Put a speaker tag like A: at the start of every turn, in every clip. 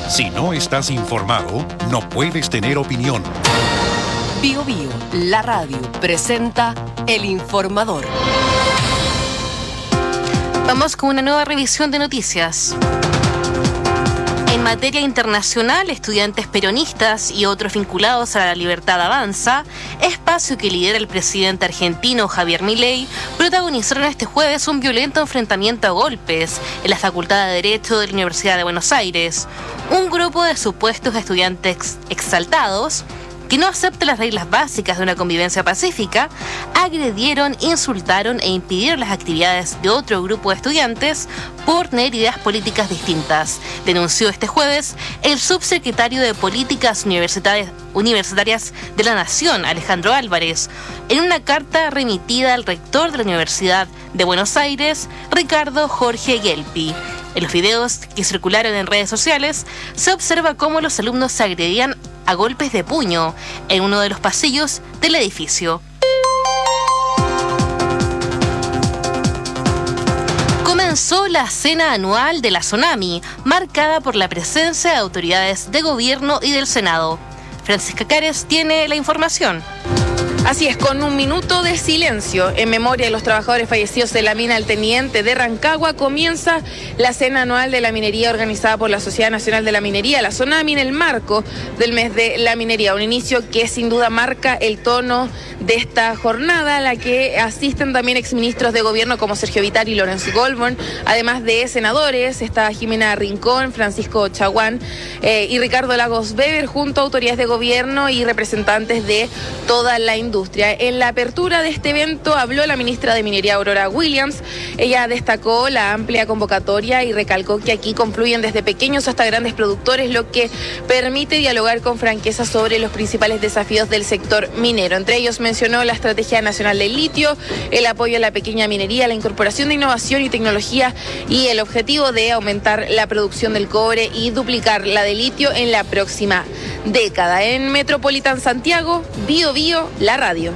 A: Si no estás informado, no puedes tener opinión.
B: Bio Bio, la radio, presenta El Informador.
C: Vamos con una nueva revisión de noticias. En materia internacional, estudiantes peronistas y otros vinculados a la Libertad Avanza, espacio que lidera el presidente argentino Javier Milei, protagonizaron este jueves un violento enfrentamiento a golpes en la Facultad de Derecho de la Universidad de Buenos Aires. Un grupo de supuestos estudiantes exaltados, que no aceptan las reglas básicas de una convivencia pacífica, agredieron, insultaron e impidieron las actividades de otro grupo de estudiantes por tener ideas políticas distintas, denunció este jueves el subsecretario de Políticas Universitarias de la Nación, Alejandro Álvarez, en una carta remitida al rector de la Universidad de Buenos Aires, Ricardo Jorge Gelpi. En los videos que circularon en redes sociales, se observa cómo los alumnos se agredían a golpes de puño en uno de los pasillos del edificio. Comenzó la cena anual de la Tsunami, marcada por la presencia de autoridades de gobierno y del Senado. Francisca Cares tiene la información.
D: Así es, con un minuto de silencio en memoria de los trabajadores fallecidos de la mina El Teniente de Rancagua, comienza la cena anual de la minería organizada por la Sociedad Nacional de la Minería, la Tsunami, en el marco del mes de la minería. Un inicio que sin duda marca el tono de esta jornada, a la que asisten también exministros de gobierno como Sergio Vitari y Lorenzo Goldborn, además de senadores. Está Jimena Rincón, Francisco Chaguán y Ricardo Lagos Weber, junto a autoridades de gobierno y representantes de toda la industria. En la apertura de este evento habló la ministra de Minería, Aurora Williams. Ella destacó la amplia convocatoria y recalcó que aquí confluyen desde pequeños hasta grandes productores, lo que permite dialogar con franqueza sobre los principales desafíos del sector minero. Entre ellos mencionó la Estrategia Nacional del Litio, el apoyo a la pequeña minería, la incorporación de innovación y tecnología y el objetivo de aumentar la producción del cobre y duplicar la de litio en la próxima década. En Metropolitan Santiago, Bio Bio, la radio.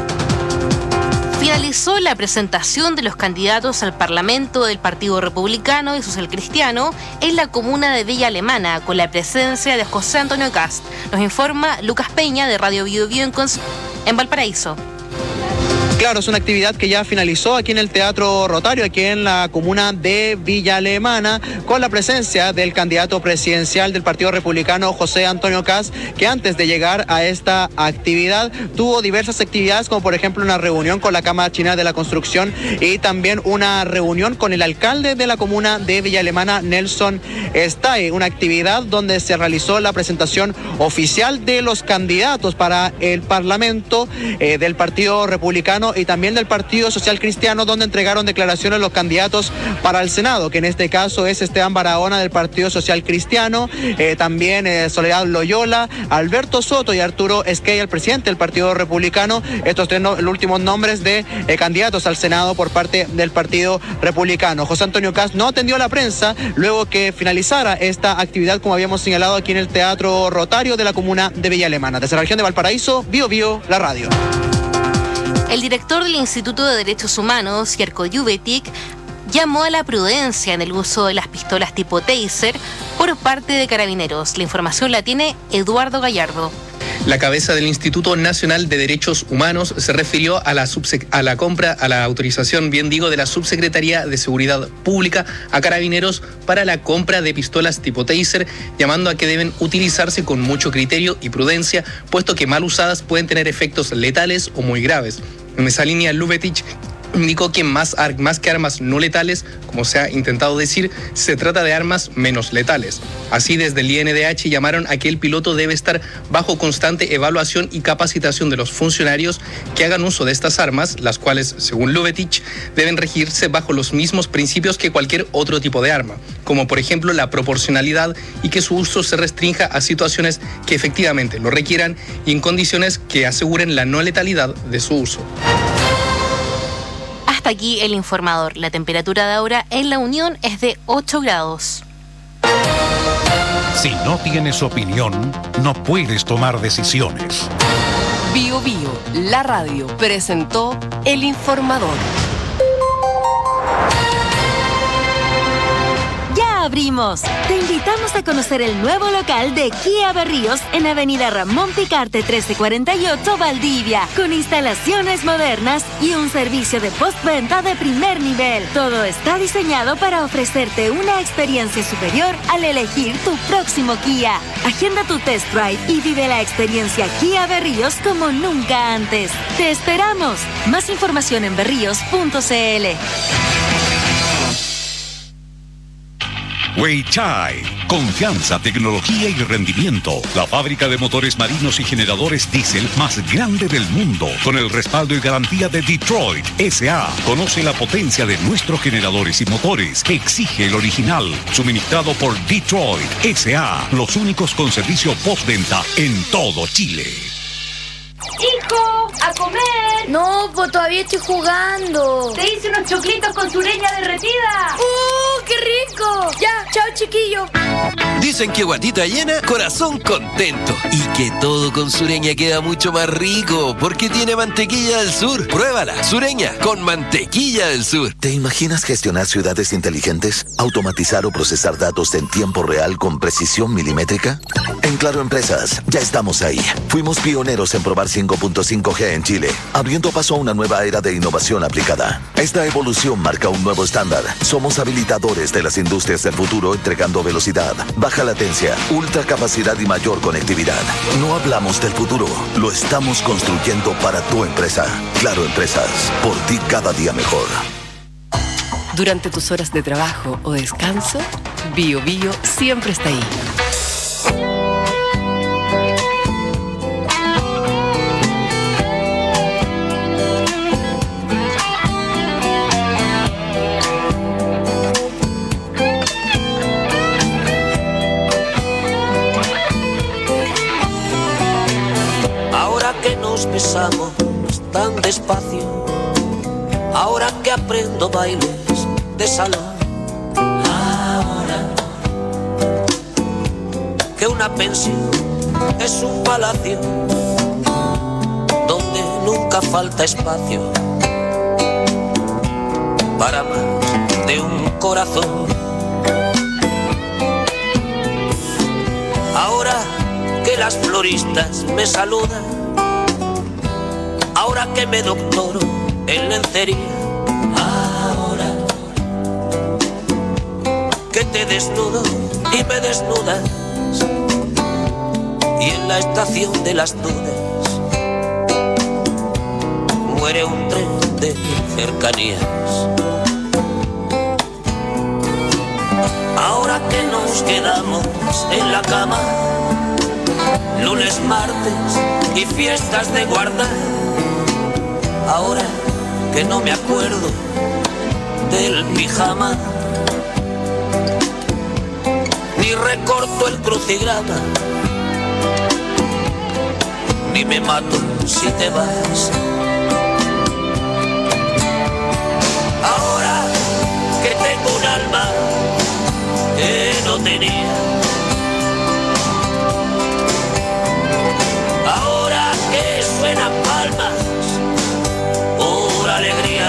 C: Finalizó la presentación de los candidatos al Parlamento del Partido Republicano y Social Cristiano en la comuna de Villa Alemana, con la presencia de José Antonio Kast. Nos informa Lucas Peña de Radio Bio Bio en Valparaíso.
E: Claro, es una actividad que ya finalizó aquí en el Teatro Rotario, aquí en la comuna de Villa Alemana, con la presencia del candidato presidencial del Partido Republicano, José Antonio Kast, que antes de llegar a esta actividad tuvo diversas actividades, como por ejemplo una reunión con la Cámara China de la Construcción y también una reunión con el alcalde de la comuna de Villa Alemana, Nelson Stay, una actividad donde se realizó la presentación oficial de los candidatos para el Parlamento del Partido Republicano y también del Partido Social Cristiano, donde entregaron declaraciones los candidatos para el Senado, que en este caso es Esteban Barahona del Partido Social Cristiano, también Soledad Loyola, Alberto Soto y Arturo Esquella, el presidente del Partido Republicano. Estos tres los últimos nombres de candidatos al Senado por parte del Partido Republicano. José Antonio Kast no atendió a la prensa luego que finalizara esta actividad, como habíamos señalado, aquí en el Teatro Rotario de la comuna de Villa Alemana. Desde la región de Valparaíso, Bio Bio, la radio.
C: El director del Instituto de Derechos Humanos, Jarko Juvetic, llamó a la prudencia en el uso de las pistolas tipo taser por parte de carabineros. La información la tiene Eduardo Gallardo.
F: La cabeza del Instituto Nacional de Derechos Humanos se refirió a la autorización, de la Subsecretaría de Seguridad Pública a carabineros para la compra de pistolas tipo taser, llamando a que deben utilizarse con mucho criterio y prudencia, puesto que mal usadas pueden tener efectos letales o muy graves. En esa línea, Lubetic indicó que más que armas no letales, como se ha intentado decir, se trata de armas menos letales. Así, desde el INDH llamaron a que el piloto debe estar bajo constante evaluación y capacitación de los funcionarios que hagan uso de estas armas, las cuales, según Lubetic, deben regirse bajo los mismos principios que cualquier otro tipo de arma, como por ejemplo la proporcionalidad, y que su uso se restrinja a situaciones que efectivamente lo requieran y en condiciones que aseguren la no letalidad de su uso.
C: Hasta aquí el informador. La temperatura de ahora en La Unión es de 8 grados.
A: Si no tienes opinión, no puedes tomar decisiones.
B: Bio Bio, la radio, presentó El Informador.
G: ya abrimos. Te invitamos a conocer el nuevo local de Kia Berríos en Avenida Ramón Picarte 1348, Valdivia, con instalaciones modernas y un servicio de postventa de primer nivel. Todo está diseñado para ofrecerte una experiencia superior al elegir tu próximo Kia. Agenda tu test drive y vive la experiencia Kia Berríos como nunca antes. ¡Te esperamos! Más información en berríos.cl.
A: Weichai. Confianza, tecnología y rendimiento. La fábrica de motores marinos y generadores diésel más grande del mundo. Con el respaldo y garantía de Detroit S.A. Conoce la potencia de nuestros generadores y motores. Exige el original. Suministrado por Detroit S.A. Los únicos con servicio postventa en todo Chile.
H: ¡Hijo! ¡A comer!
I: No, pues todavía estoy jugando.
H: Te hice unos choclitos con sureña derretida.
I: ¡Qué rico! Ya, chao, chiquillo.
J: Dicen que guatita llena, corazón contento. Y que todo con Sureña queda mucho más rico, porque tiene mantequilla del sur. Pruébala, Sureña, con mantequilla del sur.
K: ¿Te imaginas gestionar ciudades inteligentes? ¿Automatizar o procesar datos en tiempo real con precisión milimétrica? En Claro Empresas, ya estamos ahí. Fuimos pioneros en probar 5.5G en Chile, abriendo paso a una nueva era de innovación aplicada. Esta evolución marca un nuevo estándar. Somos habilitadores de las industrias del futuro, entregando velocidad, baja latencia, ultra capacidad y mayor conectividad. No hablamos del futuro, lo estamos construyendo para tu empresa. Claro Empresas, por ti cada día mejor.
B: Durante tus horas de trabajo o descanso, Bio Bio siempre está ahí.
L: Besamos tan despacio, ahora que aprendo bailes de salón, ahora que una pensión es un palacio donde nunca falta espacio para más de un corazón. Ahora que las floristas me saludan, ahora que me doctoro en lencería, ahora que te desnudo y me desnudas, y en la estación de las dudas muere un tren de cercanías. Ahora que nos quedamos en la cama, lunes, martes y fiestas de guardar, ahora que no me acuerdo del pijama, ni recorto el crucigrama, ni me mato si te vas. Ahora que tengo un alma que no tenía, ahora que suenan palmas por alegría,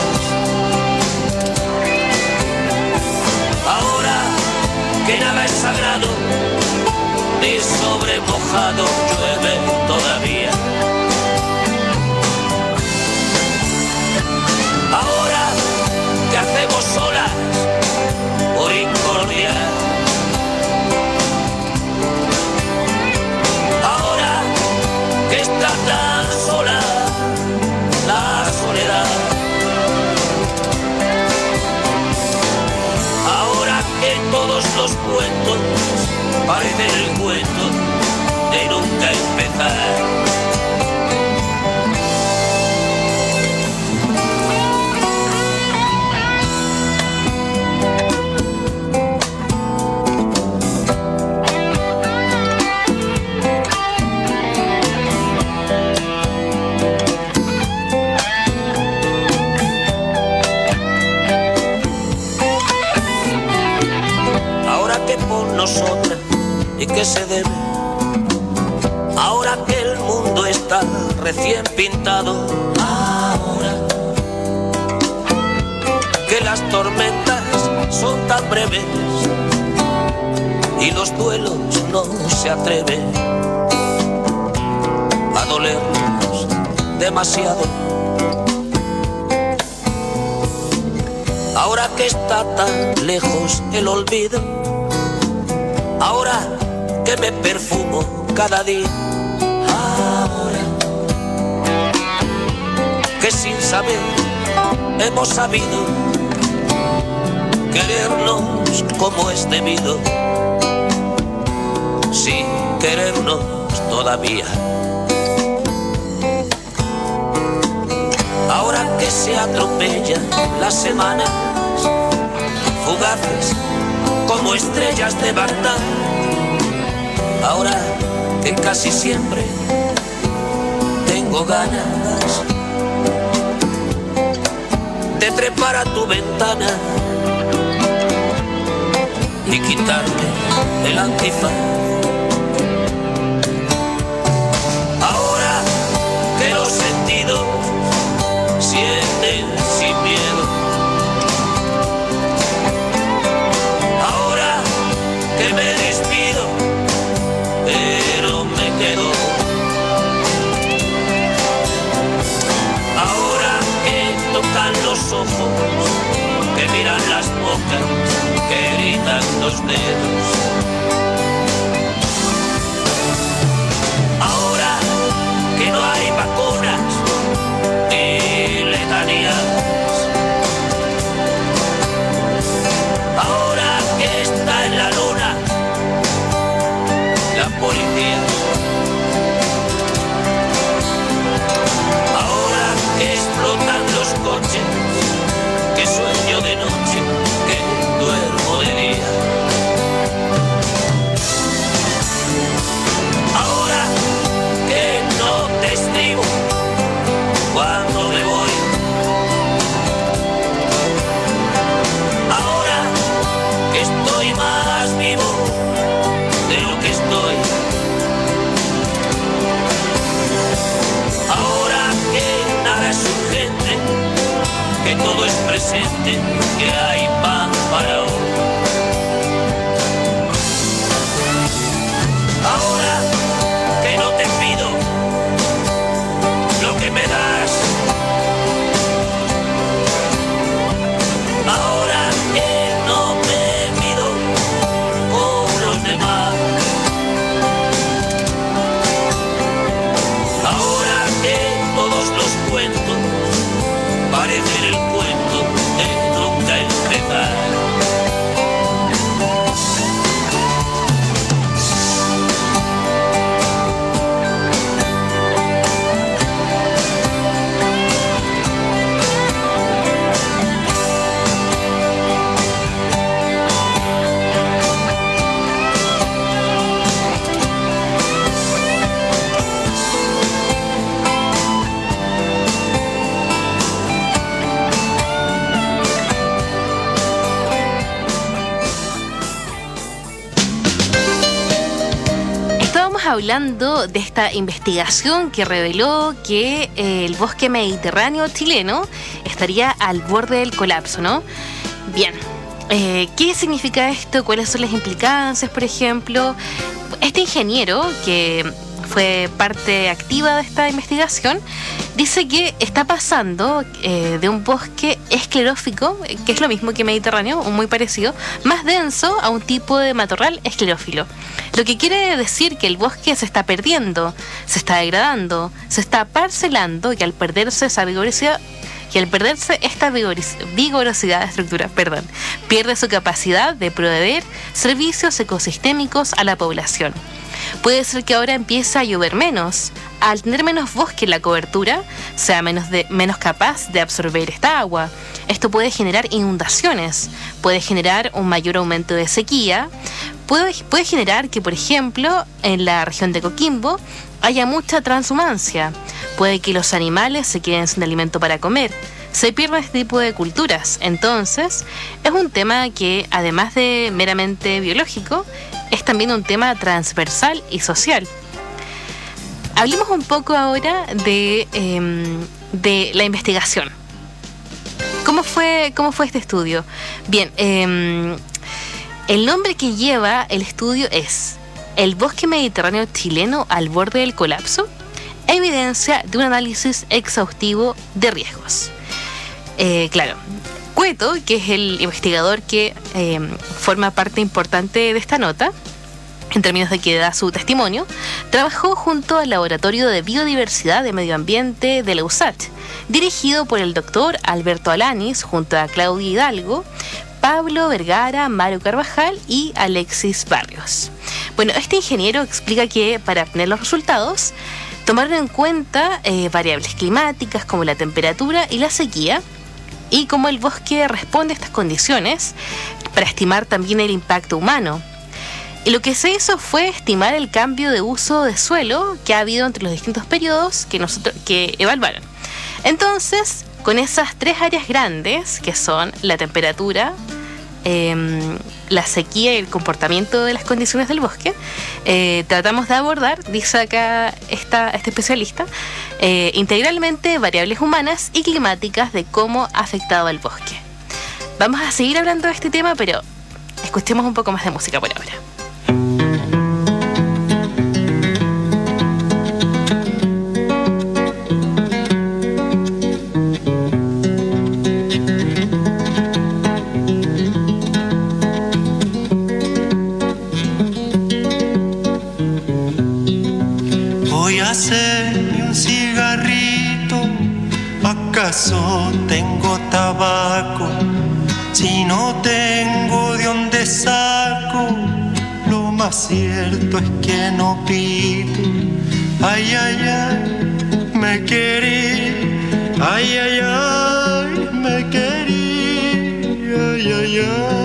L: ahora que nada es sagrado ni sobre mojado llueve todavía, ahora que hacemos solas por incordiar, ahora que está tan sola la soledad, ahora que todos los cuentos parecen el cuento de nunca empezar. Nosotras y que se debe, ahora que el mundo está recién pintado, ahora que las tormentas son tan breves y los duelos no se atreven a dolernos demasiado. Ahora que está tan lejos el olvido, ahora que me perfumo cada día, ahora que sin saber hemos sabido querernos como es debido, sin querernos todavía. Ahora que se atropellan las semanas, fugaces como estrellas de Bagdad, ahora que casi siempre tengo ganas de trepar a tu ventana y quitarme el antifaz. Ahora que los sentidos sienten sin miedo, ahora que me despido pero me quedo, ahora que tocan los ojos, que miran las bocas, que gritan los dedos, ahora que no hay vacunas ni letanías, ahora que está en la luna la policía, ahora que explotan los coches, que sueño de noche, que duermo de día, ahora que no te escribo cuando me voy, ahora que estoy más vivo de lo que estoy, ahora que nada es urgente, que todo es presente, que hay pan para hoy, ahora que no te pido lo que me das, ahora que no me mido con los demás, ahora que todos los cuentos parecen el cuento de nunca empezar.
C: Hablando de esta investigación que reveló que el bosque mediterráneo chileno estaría al borde del colapso, ¿no? Bien, ¿qué significa esto? ¿Cuáles son las implicancias, por ejemplo? Este ingeniero, que fue parte activa de esta investigación, dice que está pasando de un bosque esclerófico, que es lo mismo que mediterráneo, o muy parecido, más denso, a un tipo de matorral esclerófilo. Lo que quiere decir que el bosque se está perdiendo, se está degradando, se está parcelando, y al perderse esa vigorosidad, esta vigorosidad de estructura, pierde su capacidad de proveer servicios ecosistémicos a la población. Puede ser que ahora empiece a llover menos. Al tener menos bosque en la cobertura, sea menos capaz de absorber esta agua. Esto puede generar inundaciones, puede generar un mayor aumento de sequía, puede generar que, por ejemplo, en la región de Coquimbo haya mucha transhumancia. Puede que los animales se queden sin alimento para comer. Se pierde este tipo de culturas. Entonces, es un tema que, además de meramente biológico, es también un tema transversal y social. Hablemos un poco ahora de la investigación. ¿Cómo fue este estudio? Bien, El nombre que lleva el estudio es El bosque mediterráneo chileno al borde del colapso, evidencia de un análisis exhaustivo de riesgos. Claro, Cueto, que es el investigador que forma parte importante de esta nota, en términos de que da su testimonio, trabajó junto al Laboratorio de Biodiversidad de Medio Ambiente de la USACH, dirigido por el doctor Alberto Alanis, junto a Claudia Hidalgo, Pablo Vergara, Mario Carvajal y Alexis Barrios. Bueno, este ingeniero explica que para obtener los resultados tomaron en cuenta variables climáticas como la temperatura y la sequía, y cómo el bosque responde a estas condiciones, para estimar también el impacto humano. Y lo que se hizo fue estimar el cambio de uso de suelo que ha habido entre los distintos periodos que evaluaron. Entonces, con esas 3 áreas grandes, que son la temperatura, la sequía y el comportamiento de las condiciones del bosque, tratamos de abordar, dice acá este especialista, integralmente variables humanas y climáticas de cómo ha afectado al bosque. Vamos a seguir hablando de este tema, pero escuchemos un poco más de música por ahora.
M: Hacerme un cigarrito, ¿acaso tengo tabaco? Si no tengo de dónde saco, lo más cierto es que no pito. Ay, ay, ay, me querí, ay, ay, ay, me querí, ay, ay, ay.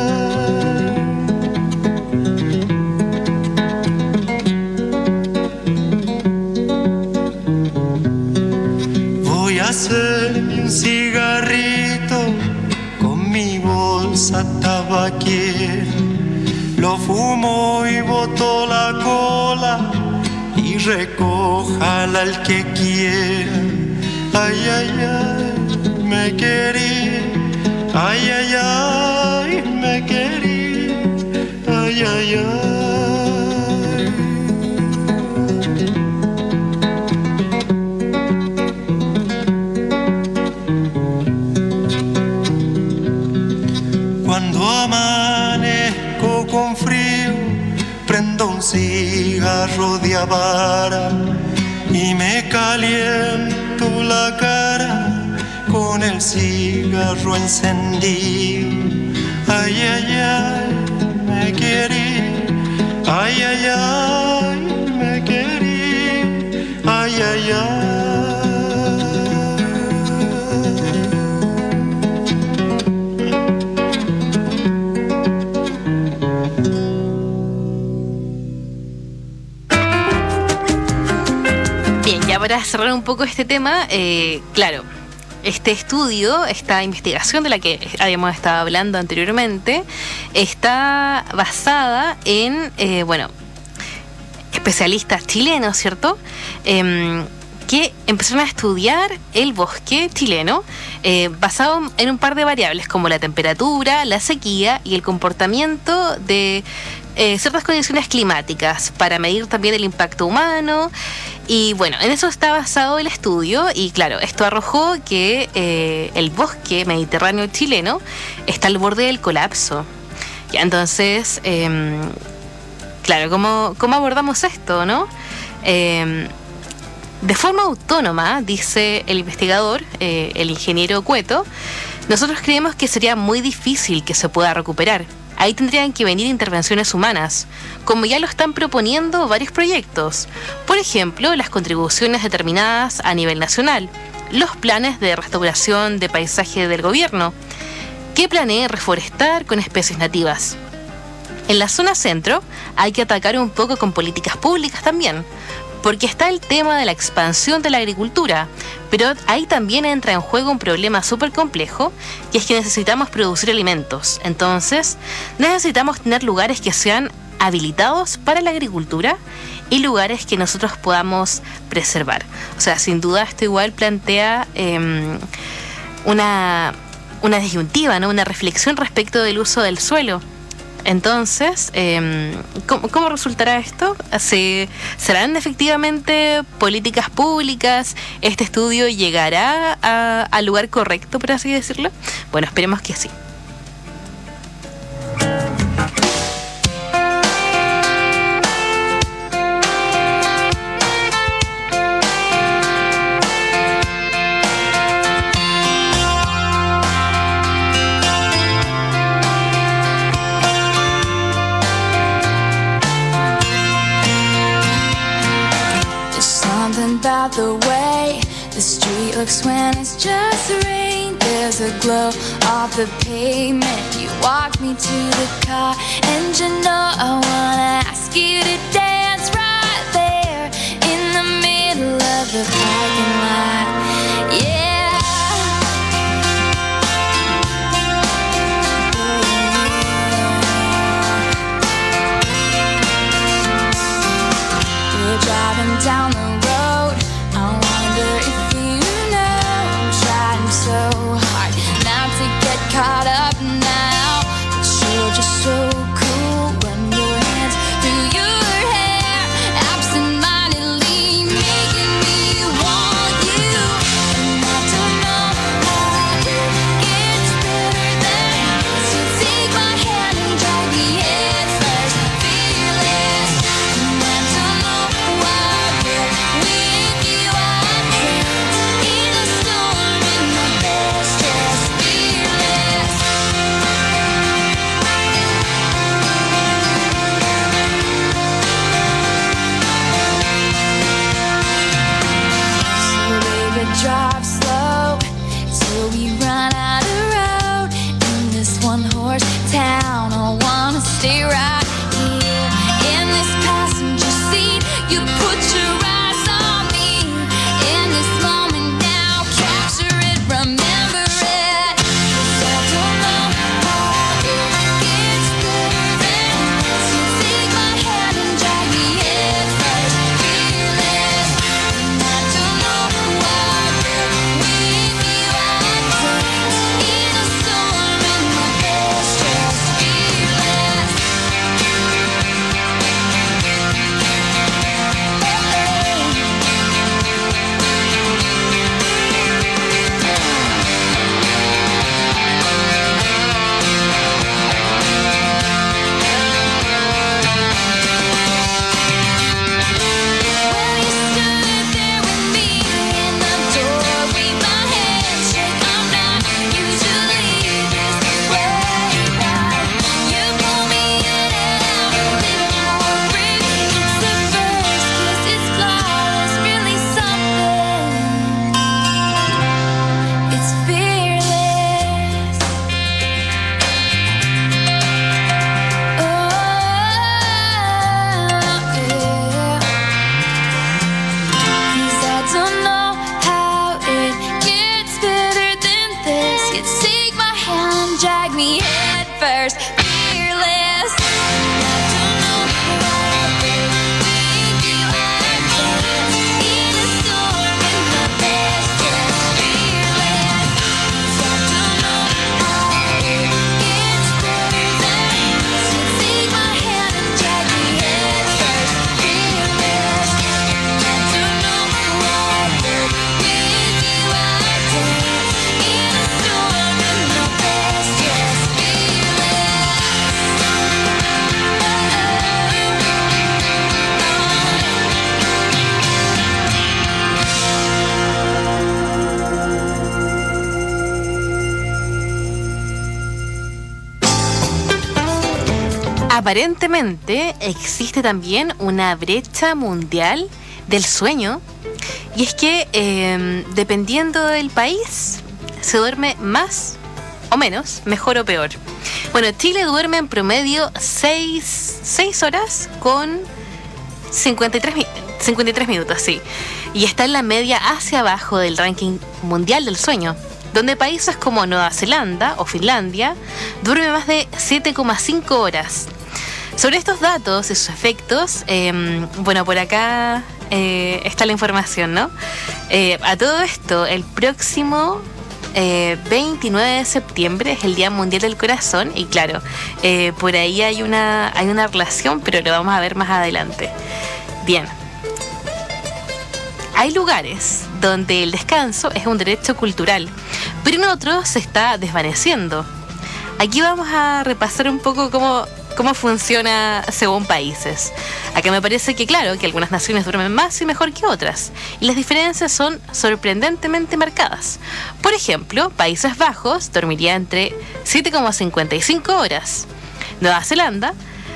M: Hacerme un cigarrito con mi bolsa tabaquiera, lo fumo y boto la cola y recójala el que quiera. Ay, ay, ay, me querí, ay, ay, ay, me querí, ay, ay, ay. Amanezco con frío, prendo un cigarro de Habara y me caliento la cara con el cigarro encendido. Ay, ay, ay, me querí, ay, ay, ay, me querí, ay, ay, ay.
C: Para cerrar un poco este tema, claro, este estudio, esta investigación de la que habíamos estado hablando anteriormente, está basada en, especialistas chilenos, ¿cierto?, que empezaron a estudiar el bosque chileno basado en un par de variables como la temperatura, la sequía y el comportamiento de ciertas condiciones climáticas para medir también el impacto humano. Y bueno, en eso está basado el estudio y claro, esto arrojó que el bosque mediterráneo chileno está al borde del colapso. Ya, entonces, claro, ¿cómo abordamos esto, no? De forma autónoma, dice el investigador, el ingeniero Cueto, nosotros creemos que sería muy difícil que se pueda recuperar. Ahí tendrían que venir intervenciones humanas, como ya lo están proponiendo varios proyectos. Por ejemplo, las contribuciones determinadas a nivel nacional, los planes de restauración de paisaje del gobierno, que planeen reforestar con especies nativas. En la zona centro hay que atacar un poco con políticas públicas también, porque está el tema de la expansión de la agricultura, pero ahí también entra en juego un problema súper complejo, que es que necesitamos producir alimentos. Entonces, necesitamos tener lugares que sean habilitados para la agricultura y lugares que nosotros podamos preservar. O sea, sin duda esto igual plantea una disyuntiva, ¿no? Una reflexión respecto del uso del suelo. Entonces, ¿cómo resultará esto? ¿Serán efectivamente políticas públicas? ¿Este estudio llegará al lugar correcto, por así decirlo? Bueno, esperemos que sí.
N: About the way the street looks when it's just rain. There's a glow off the pavement. You walk me to the car, and you know I wanna ask you to dance right there in the middle of the parking lot. Yeah. We're driving down the road. I wonder if you know I'm trying so hard not to get caught up now. But you're just so cool when your hands through your hair, absent-mindedly making me want you. And I don't know how it gets better than this. You take my hand and drag me head first, fearless. And I don't know why we're with you. I dance in a storm in my best dress, fearless. So baby, drive slow till we run out of road in this one-horse town. I wanna stay right here in this passenger seat. You put your eyes on me in this moment now. Capture it, remember it. 'Cause I don't know how it gets better than this. You take my hand and drag me head first, fearless. And I don't know why we're with you. I dance in a storm in my best dress, fearless. When you stood there with me in the doorway, my hands shake. I'm not usually this way, but you pull me in and out a little more free. It's the first kiss, it's flawless, really something. It's fearless. Yeah. 'Cause I don't know how it gets better than this. You take my hand and drag me head first, fearless. I don't know why we're with you. I dance in a storm in my best dress, fearless. 'Cause I don't know how it gets better than this. You take my hand and drag me head first, fearless. I don't know why we're with you. I dance in a storm in my best dress, fearless.
C: Aparentemente existe también una brecha mundial del sueño, y es que dependiendo del país se duerme más o menos, mejor o peor. Bueno, Chile duerme en promedio 6 horas con 53 minutos, sí, y está en la media hacia abajo del ranking mundial del sueño, donde países como Nueva Zelanda o Finlandia duermen más de 7,5 horas. Sobre estos datos y sus efectos, bueno, por acá está la información, ¿no? A todo esto, el próximo 29 de septiembre es el Día Mundial del Corazón y claro, por ahí hay una relación, pero lo vamos a ver más adelante. Bien. Hay lugares donde el descanso es un derecho cultural, pero en otros se está desvaneciendo. Aquí vamos a repasar un poco cómo funciona según países. Acá me parece que claro, que algunas naciones duermen más y mejor que otras, y las diferencias son sorprendentemente marcadas. Por ejemplo, Países Bajos dormiría entre 7,55 horas. Nueva Zelanda,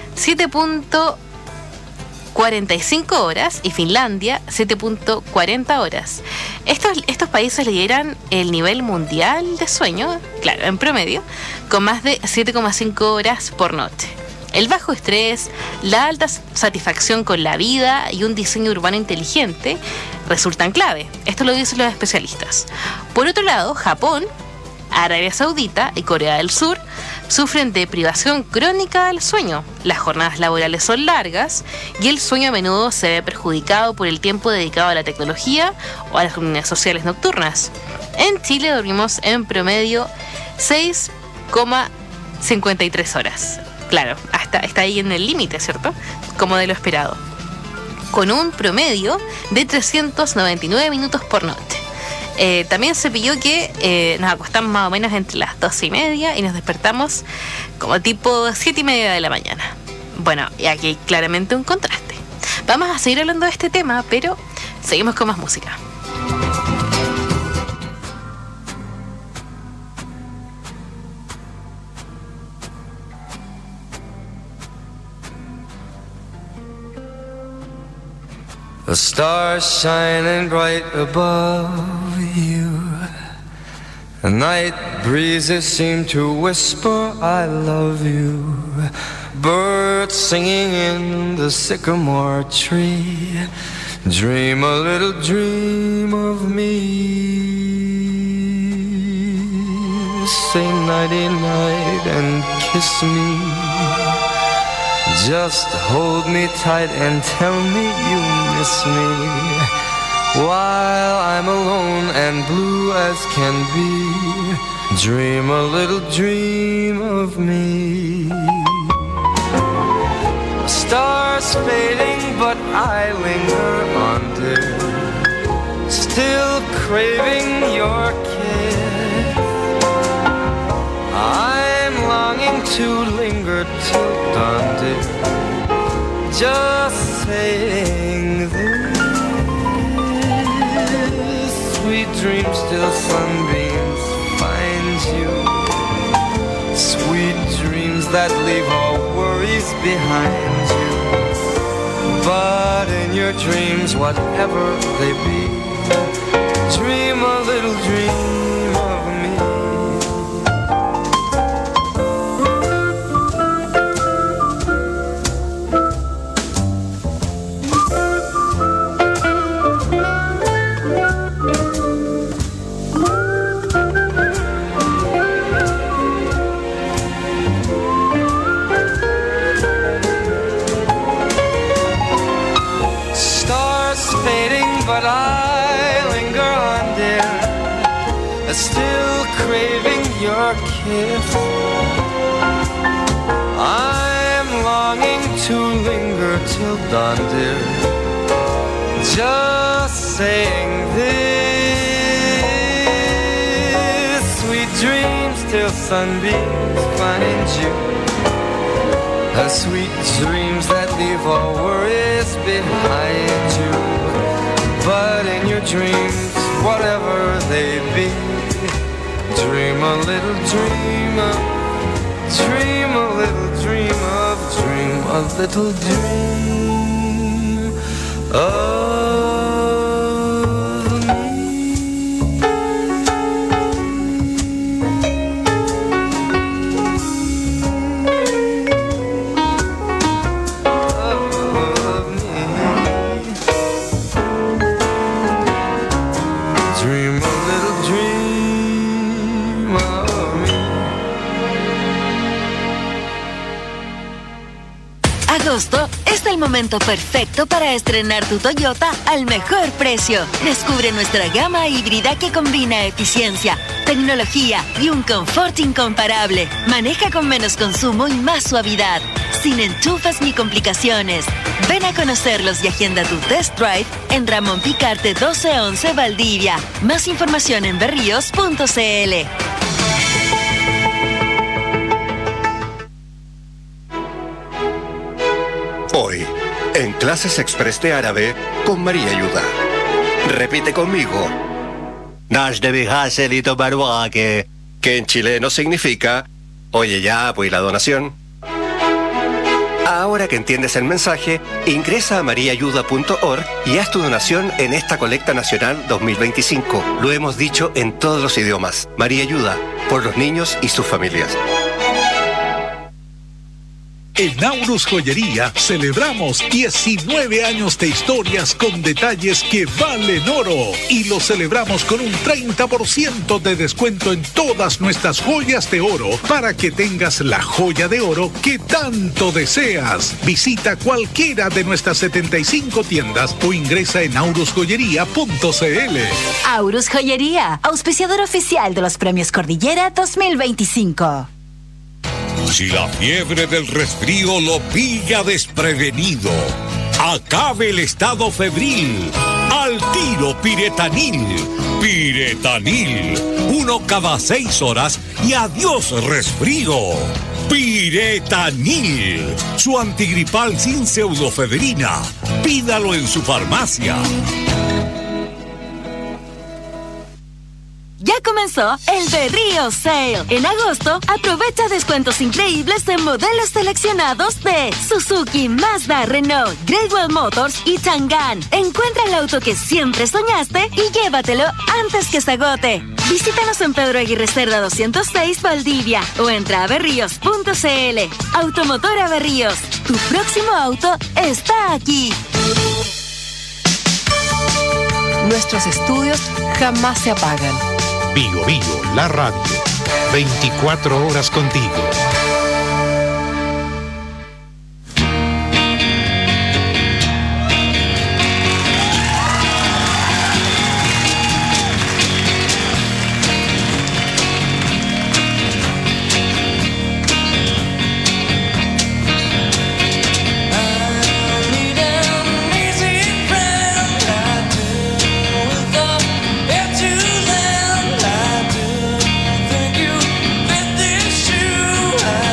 C: 7,45 horas y Finlandia 7,40 horas. Estos países lideran el nivel mundial de sueño, claro, en promedio, con más de 7,5 horas por noche. El bajo estrés, la alta satisfacción con la vida y un diseño urbano inteligente resultan clave. Esto lo dicen los especialistas. Por otro lado, Japón, Arabia Saudita y Corea del Sur sufren de privación crónica del sueño. Las jornadas laborales son largas y el sueño a menudo se ve perjudicado por el tiempo dedicado a la tecnología o a las reuniones sociales nocturnas. En Chile dormimos en promedio 6,53 horas. Claro, está ahí en el límite, ¿cierto? Como de lo esperado. Con un promedio de 399 minutos por noche. También se pilló que nos acostamos más o menos entre las 12:30 y nos despertamos como tipo 7:30 de la mañana. Bueno, y aquí hay claramente un contraste. Vamos a seguir hablando de este tema, pero seguimos con más música.
O: A star shining bright above you. The night breezes seem to whisper, I love you. Birds singing in the sycamore tree. Dream a little dream of me. Say nighty-night and kiss me. Just hold me tight and tell me you miss me. While I'm alone and blue as can be, dream a little dream of me. The stars fading but I linger on, dear, still craving your kiss. I'm longing to linger till dawn, dear, just saying this. Sweet dreams till sunbeams find you. Sweet dreams that leave all worries behind you. But in your dreams, whatever they be, dream a little dream of me. But I linger on, dear, still craving your kiss. I'm longing to linger till dawn, dear, just saying this. Sweet dreams till sunbeams find you. Sweet dreams that leave all worries behind you. But in your dreams, whatever they be, dream a little dream of, dream a little dream of, dream a little dream of
G: agosto es el momento perfecto para estrenar tu Toyota al mejor precio. Descubre nuestra gama híbrida que combina eficiencia, tecnología y un confort incomparable. Maneja con menos consumo y más suavidad, sin enchufes ni complicaciones. Ven a conocerlos y agenda tu test drive en Ramón Picarte 1211 Valdivia. Más información en berríos.cl.
P: Hoy, en Clases Express de Árabe con María Ayuda. Repite conmigo. Que en chileno significa, oye ya, pues la donación. Ahora que entiendes el mensaje, ingresa a mariaayuda.org y haz tu donación en esta colecta nacional 2025. Lo hemos dicho en todos los idiomas. María Ayuda, por los niños y sus familias.
Q: En Aurus Joyería celebramos 19 años de historias con detalles que valen oro y lo celebramos con un 30% de descuento en todas nuestras joyas de oro para que tengas la joya de oro que tanto deseas. Visita cualquiera de nuestras 75 tiendas o ingresa en aurusjoyería.cl.
R: Aurus Joyería, auspiciador oficial de los Premios Cordillera 2025.
A: Si la fiebre del resfrío lo pilla desprevenido, acabe el estado febril. Al tiro Piretanil. Piretanil. 1 cada 6 horas y adiós resfrío. Piretanil. Su antigripal sin pseudofebrina. Pídalo en su farmacia.
G: Ya comenzó el Berrío Sale. En agosto, aprovecha descuentos increíbles en modelos seleccionados de Suzuki, Mazda, Renault, Great Wall Motors y Chang'an. Encuentra el auto que siempre soñaste y llévatelo antes que se agote. Visítanos en Pedro Aguirre Cerda 206 Valdivia o entra a berríos.cl. Automotora Berríos. Tu próximo auto está aquí.
B: Nuestros estudios jamás se apagan.
S: Bio Bio, la radio. 24 horas contigo.
M: Shoe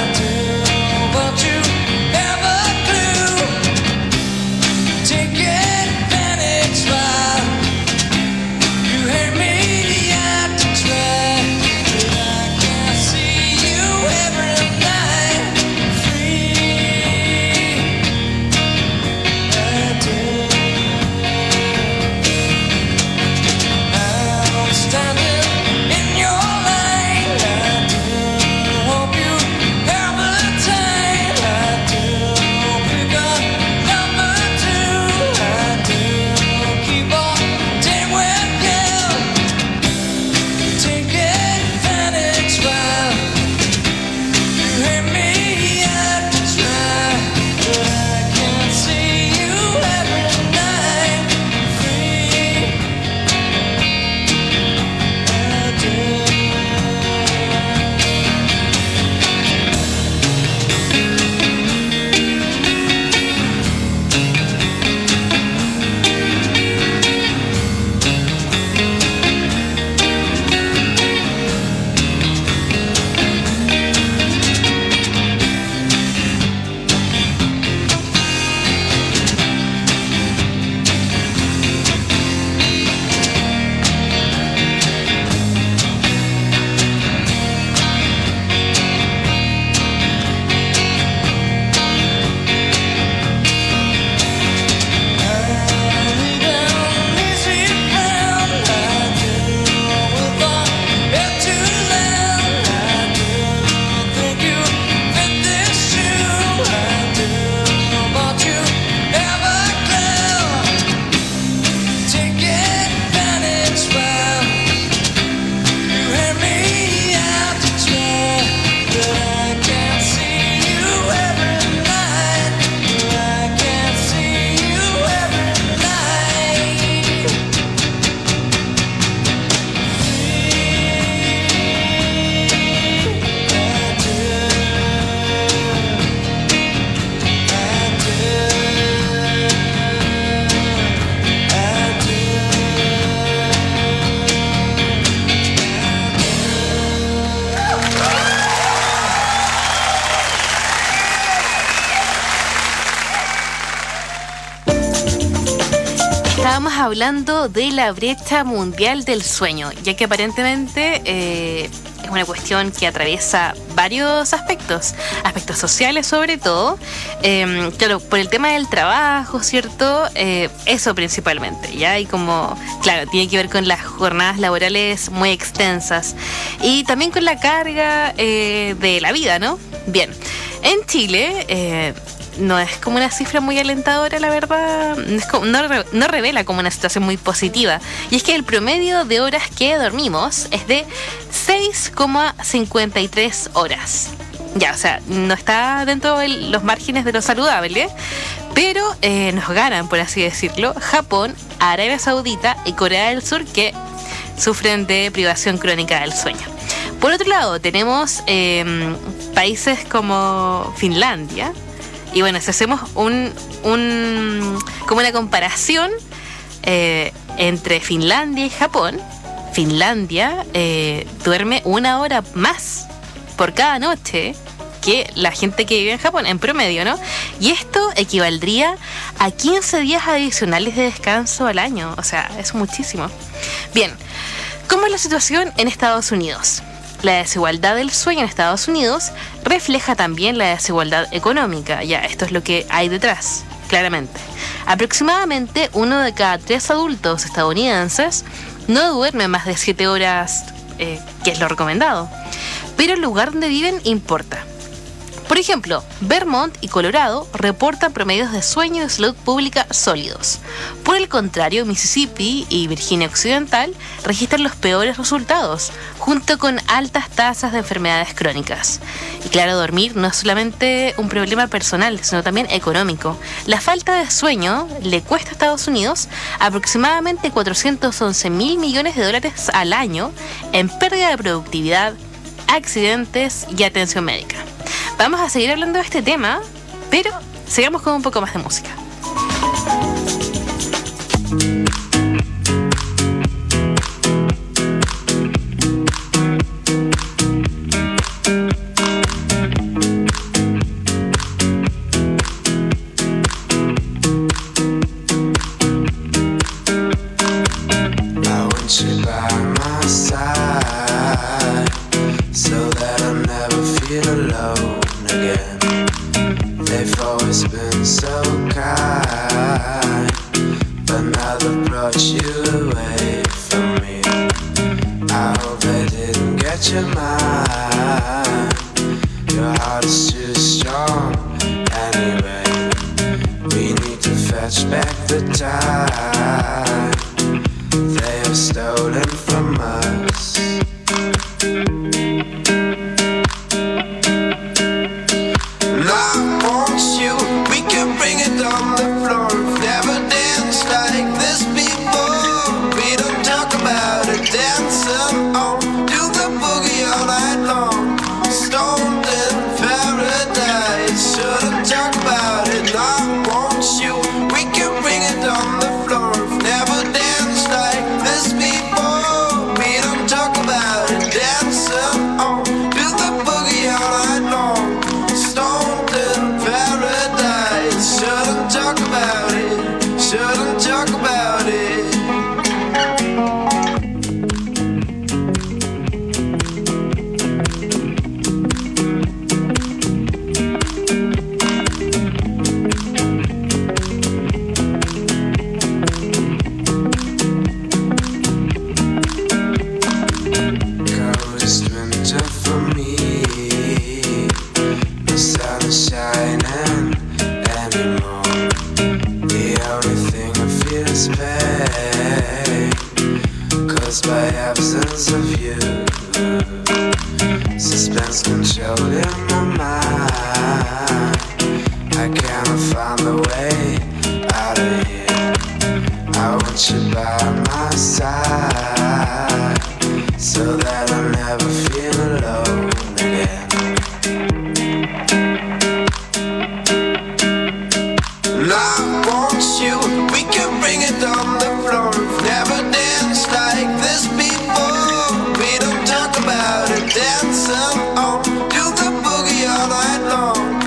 C: Estábamos hablando de la brecha mundial del sueño, ya que aparentemente es una cuestión que atraviesa varios aspectos sociales sobre todo, claro, por el tema del trabajo, ¿cierto? Eso principalmente, ¿ya? Y como, claro, tiene que ver con las jornadas laborales muy extensas y también con la carga de la vida, ¿no? Bien, en Chile... no es como una cifra muy alentadora, la verdad. No revela como una situación muy positiva. Y es que el promedio de horas que dormimos es de 6,53 horas. Ya, o sea, no está dentro de los márgenes de lo saludable, pero nos ganan, por así decirlo, Japón, Arabia Saudita y Corea del Sur, que sufren de privación crónica del sueño. Por otro lado, tenemos países como Finlandia. Y bueno, si hacemos como una comparación entre Finlandia y Japón, Finlandia duerme 1 hora más por cada noche que la gente que vive en Japón, en promedio, ¿no? Y esto equivaldría a 15 días adicionales de descanso al año. O sea, es muchísimo. Bien, ¿cómo es la situación en Estados Unidos? La desigualdad del sueño en Estados Unidos refleja también la desigualdad económica. Ya, esto es lo que hay detrás, claramente. Aproximadamente 1 de cada 3 adultos estadounidenses no duerme más de 7 horas, que es lo recomendado. Pero el lugar donde viven importa. Por ejemplo, Vermont y Colorado reportan promedios de sueño y de salud pública sólidos. Por el contrario, Mississippi y Virginia Occidental registran los peores resultados, junto con altas tasas de enfermedades crónicas. Y claro, dormir no es solamente un problema personal, sino también económico. La falta de sueño le cuesta a Estados Unidos aproximadamente 411.000 millones de dólares al año en pérdida de productividad, accidentes y atención médica. Vamos a seguir hablando de este tema, pero sigamos con un poco más de música.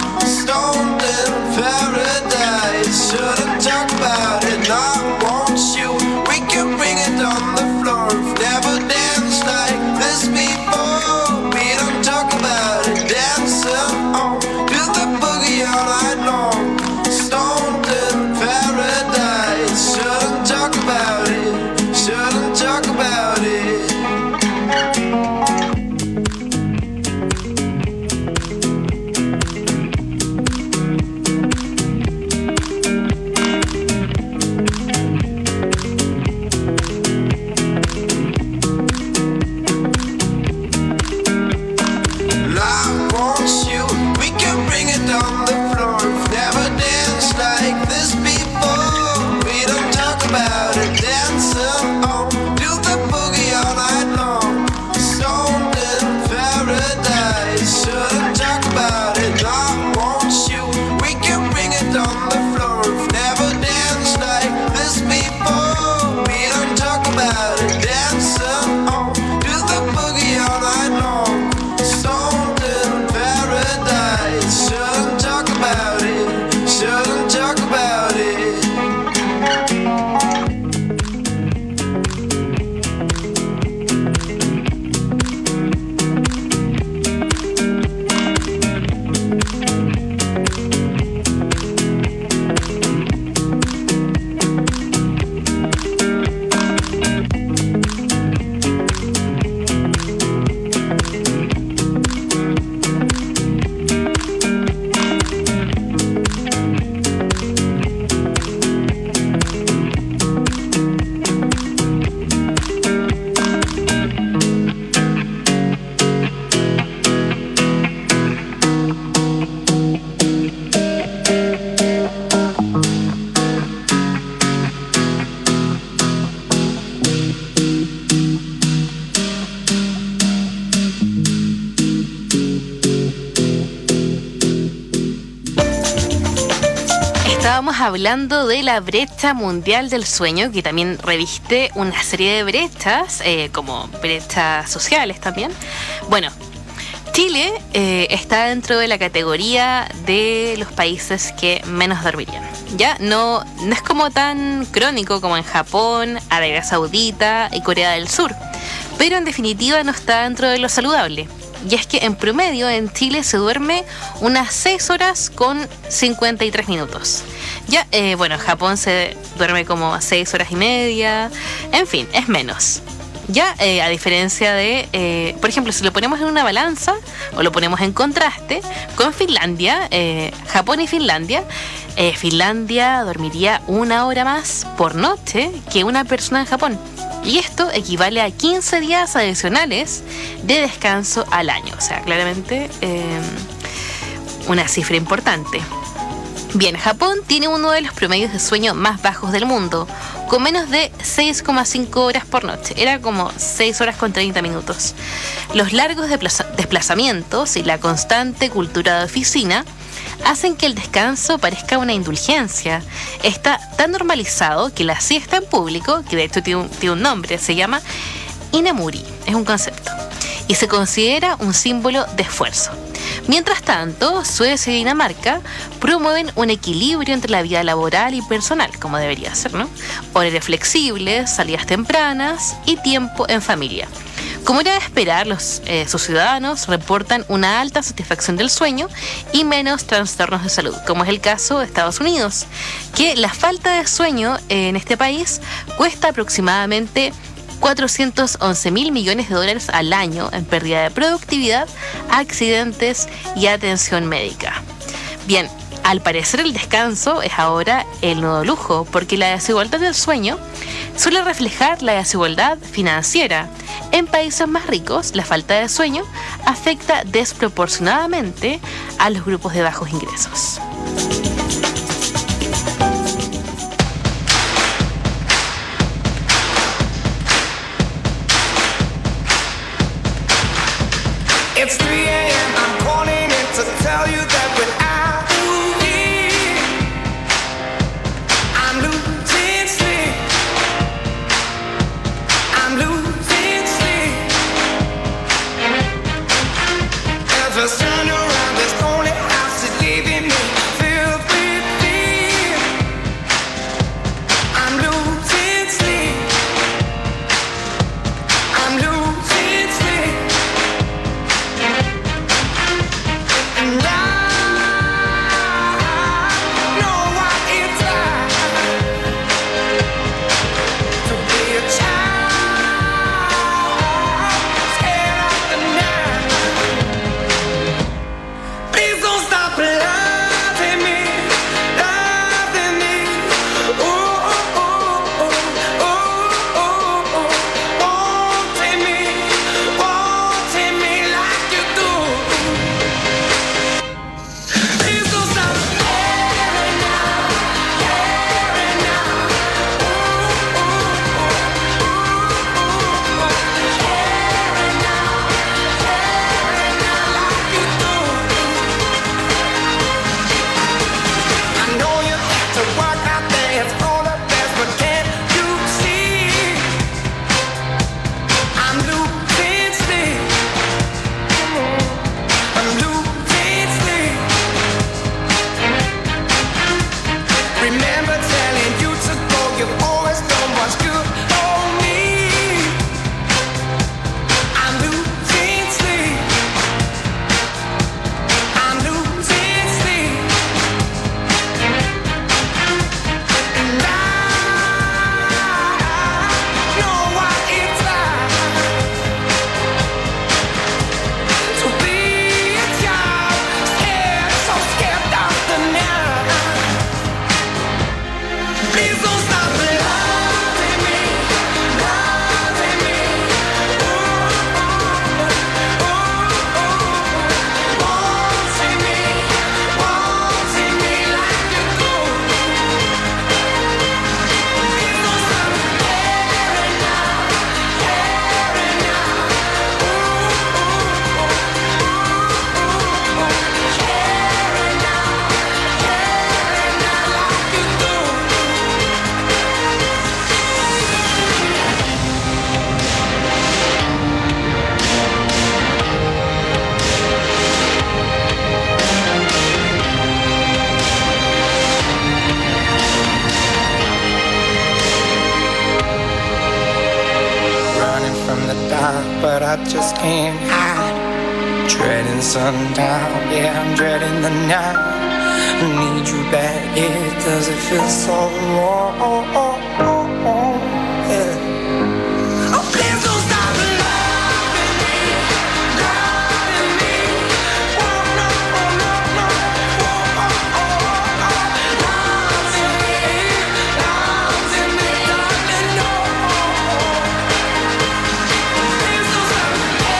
M: Shouldn't talk about it, I want you.
C: estábamos hablando de la brecha mundial del sueño, que también reviste una serie de brechas, como brechas sociales también. Bueno, Chile está dentro de la categoría de los países que menos dormirían. Ya no es como tan crónico como en Japón, Arabia Saudita y Corea del Sur, pero en definitiva no está dentro de lo saludable. Y es que en promedio en Chile se duerme unas 6 horas con 53 minutos. Ya, bueno, en Japón se duerme como 6 horas y media, en fin, es menos. Ya, a diferencia de, por ejemplo, si lo ponemos en una balanza o lo ponemos en contraste con Finlandia, Japón y Finlandia, Finlandia dormiría 1 hora más por noche que una persona en Japón. Y esto equivale a 15 días adicionales de descanso al año. O sea, claramente una cifra importante. Bien, Japón tiene uno de los promedios de sueño más bajos del mundo, con menos de 6,5 horas por noche. Era como 6 horas con 30 minutos. Los largos desplazamientos y la constante cultura de oficina hacen que el descanso parezca una indulgencia. Está tan normalizado que la siesta en público, que de hecho tiene un nombre, se llama Inamuri, es un concepto, y se considera un símbolo de esfuerzo. Mientras tanto, Suecia y Dinamarca promueven un equilibrio entre la vida laboral y personal, como debería ser, ¿no? Horarios flexibles, salidas tempranas y tiempo en familia. Como era de esperar, sus ciudadanos reportan una alta satisfacción del sueño y menos trastornos de salud, como es el caso de Estados Unidos, que la falta de sueño en este país cuesta aproximadamente 411.000 millones de dólares al año en pérdida de productividad, accidentes y atención médica. Bien, al parecer el descanso es ahora el nuevo lujo, porque la desigualdad del sueño suele reflejar la desigualdad financiera. En países más ricos, la falta de sueño afecta desproporcionadamente a los grupos de bajos ingresos.
O: It's 3 a.m. I'm calling in to tell you that without you, I'm losing sleep. I'm losing sleep. As I turn around, this lonely house is leaving me filled but I just can't hide. Dreading sundown, yeah, I'm dreading the night. I need you back, yeah, does it feel so wrong? Yeah. Oh, please don't stop loving me, loving me. Oh, no, oh, no, no. Oh, oh, oh, oh. Loving me, darling, no. Please don't stop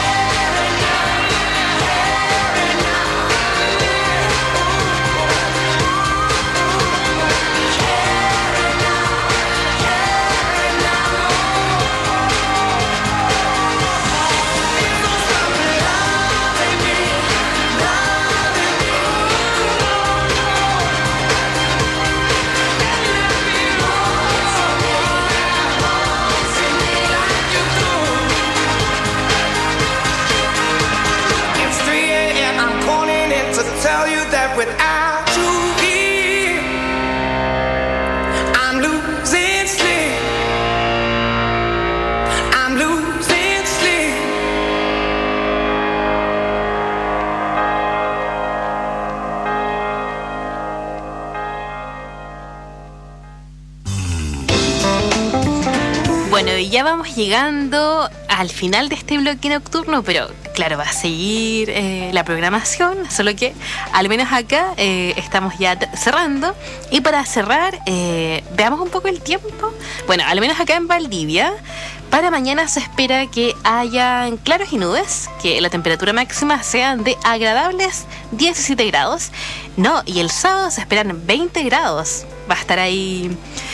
O: tell you that without you here, I'm losing sleep. I'm losing sleep.
C: Bueno, y ya vamos llegando al final de este bloque nocturno, pero claro, va a seguir la programación, solo que al menos acá estamos ya cerrando. Y para cerrar, veamos un poco el tiempo. Bueno, al menos acá en Valdivia, para mañana se espera que hayan claros y nubes, que la temperatura máxima sean de agradables 17 grados. No, y el sábado se esperan 20 grados. Va a estar ahí...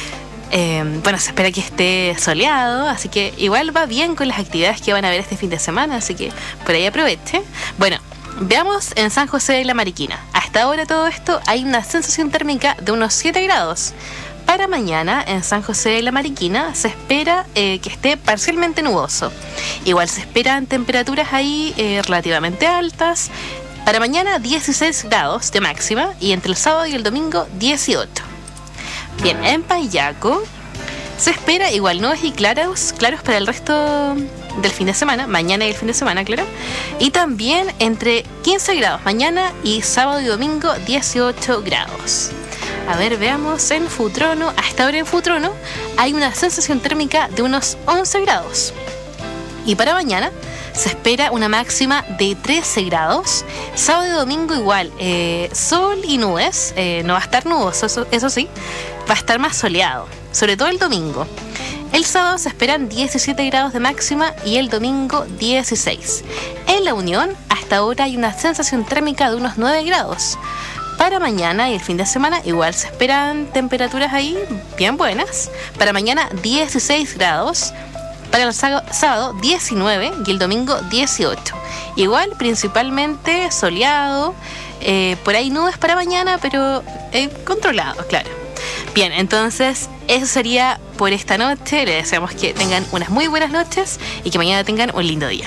C: bueno, se espera que esté soleado, así que igual va bien con las actividades que van a haber este fin de semana, así que por ahí aproveche. Bueno, veamos en San José de la Mariquina. Hasta ahora todo esto hay una sensación térmica de unos 7 grados. Para mañana en San José de la Mariquina se espera que esté parcialmente nuboso. Igual se esperan temperaturas ahí relativamente altas. Para mañana 16 grados de máxima y entre el sábado y el domingo 18. Bien, en Payaco se espera igual nubes y claros para el resto del fin de semana, mañana y el fin de semana, claro. Y también entre 15 grados mañana y sábado y domingo 18 grados. A ver, veamos en Futrono. Hasta ahora en Futrono hay una sensación térmica de unos 11 grados. Y para mañana se espera una máxima de 13 grados. Sábado y domingo igual, sol y nubes. No va a estar nuboso, eso sí. Va a estar más soleado, sobre todo el domingo. El sábado se esperan 17 grados de máxima y el domingo 16. En La Unión, hasta ahora hay una sensación térmica de unos 9 grados. Para mañana y el fin de semana igual se esperan temperaturas ahí bien buenas. Para mañana 16 grados. Para el sábado 19 y el domingo 18. Igual principalmente soleado, por ahí nubes para mañana, pero controlado, claro. Bien, entonces eso sería por esta noche. Les deseamos que tengan unas muy buenas noches y que mañana tengan un lindo día.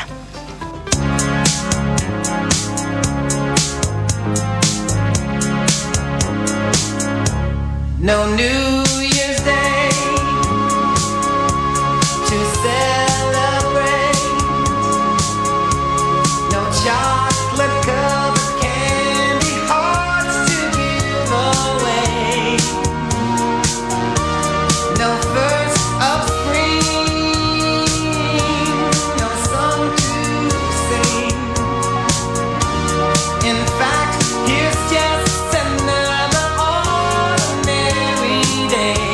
O: No New Year's Day to celebrate. No chocolate covered candy hearts to give away. No first of spring, no song to sing. In fact, here's just another ordinary day.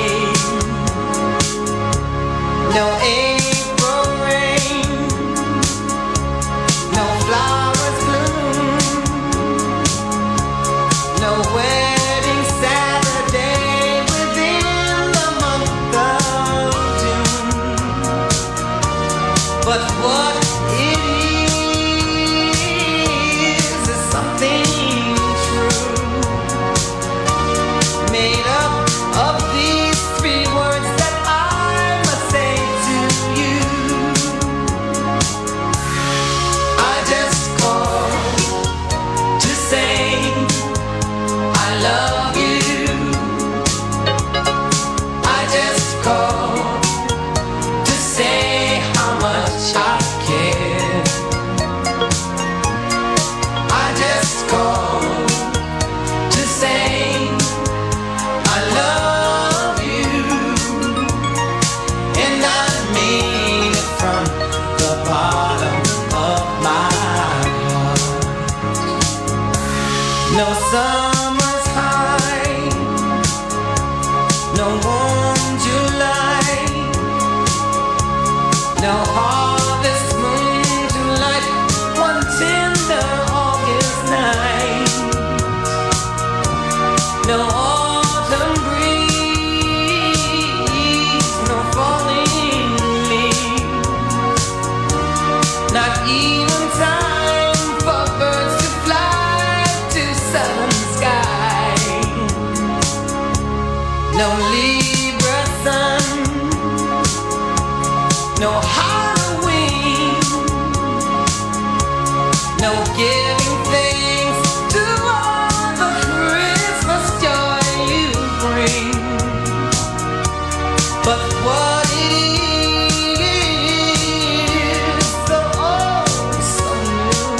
O: Libra sun, no Halloween, no giving thanks to all the Christmas joy you bring. But what it is, so old, so new,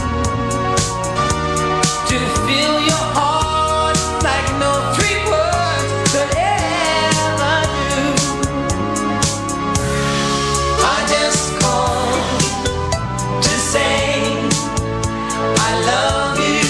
O: to fill your heart like no three words could ever do. I just called to say I love you.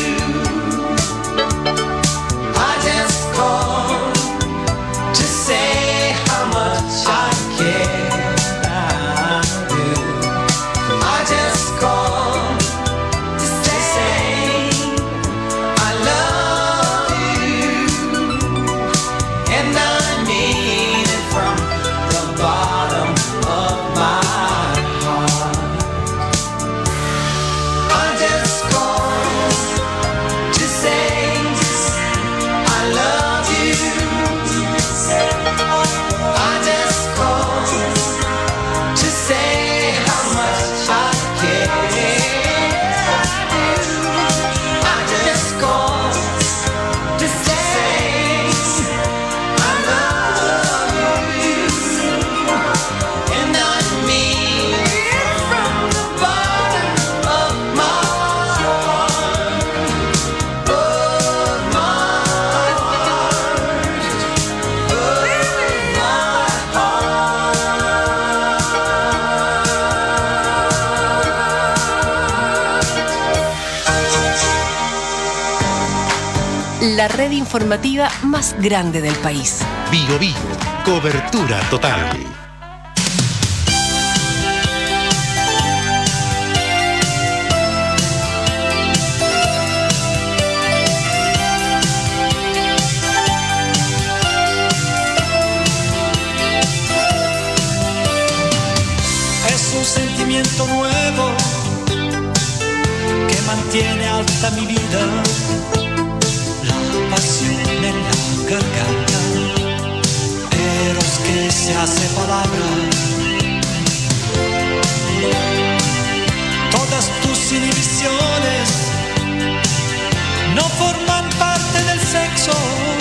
O: I just called to say how much I care. I do. I just called to say I love you, and I mean it from the bottom of my heart. I just called to say I love you. I just called to say how much I care. I just called to say I love you, and I mean it from the bottom of my heart,
B: La red informativa más grande del país.
S: Bio Bio, cobertura total.
M: Es un sentimiento nuevo que mantiene alta mi vida, la pasión en la garganta, eros que se hace palabra. Todas tus inhibiciones no forman parte del sexo.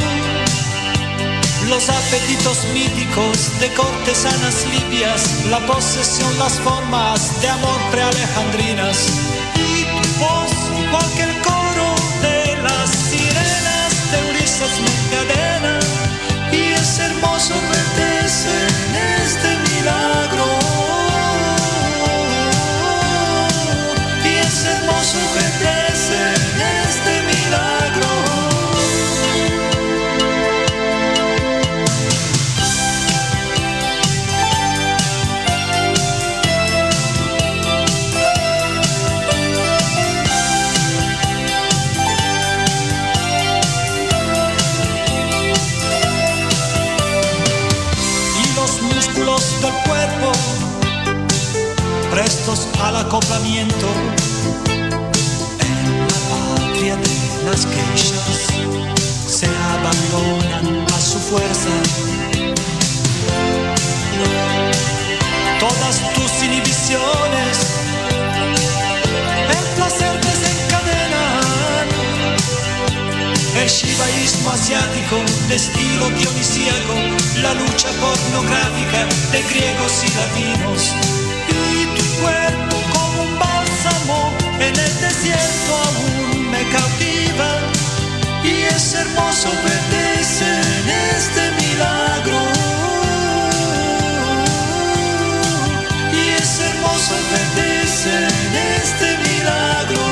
M: Los apetitos míticos de cortesanas libias, la posesión, las formas de amor prealejandrinas, y tu voz igual que el coro de las sirenas de Ulises me encadena, y es hermoso verte en este milagro, y es hermoso verte en este milagro. Del cuerpo, prestos al acoplamiento, en la patria de las geishas se abandonan a su fuerza. Todas tus inhibiciones, el placer desencadenan. El shivaísmo asiático de estilo dionisíaco, la lucha pornográfica de griegos y latinos, y tu cuerpo como un bálsamo en el desierto aún me cautiva, y es hermoso verte en este milagro, y es hermoso verte en este milagro.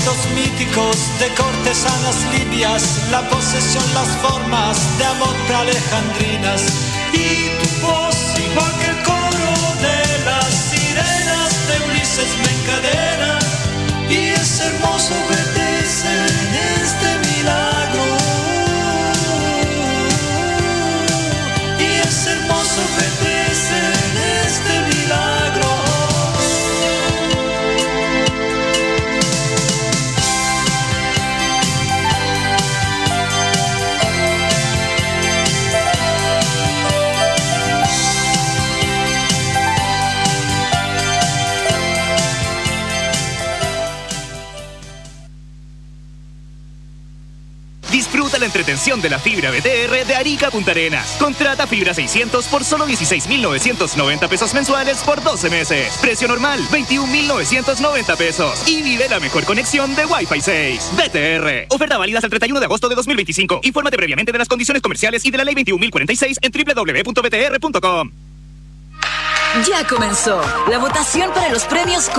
M: mitos míticos de cortesanas libias, la posesión, las formas de amor prealejandrinas. Y tu voz, igual que el coro de las sirenas de Ulises, me encadena. Y es hermoso verte en este milagro. Y es hermoso verte en este milagro.
T: Disfruta la entretención de la fibra BTR de Arica Punta Arenas. Contrata fibra 600 por solo 16,990 pesos mensuales por 12 meses. Precio normal, 21,990 pesos. Y vive la mejor conexión de Wi-Fi 6. BTR. Oferta válida hasta el 31 de agosto de 2025. Infórmate previamente de las condiciones comerciales y de la ley 21.046 en www.btr.com.
R: Ya comenzó la votación para los premios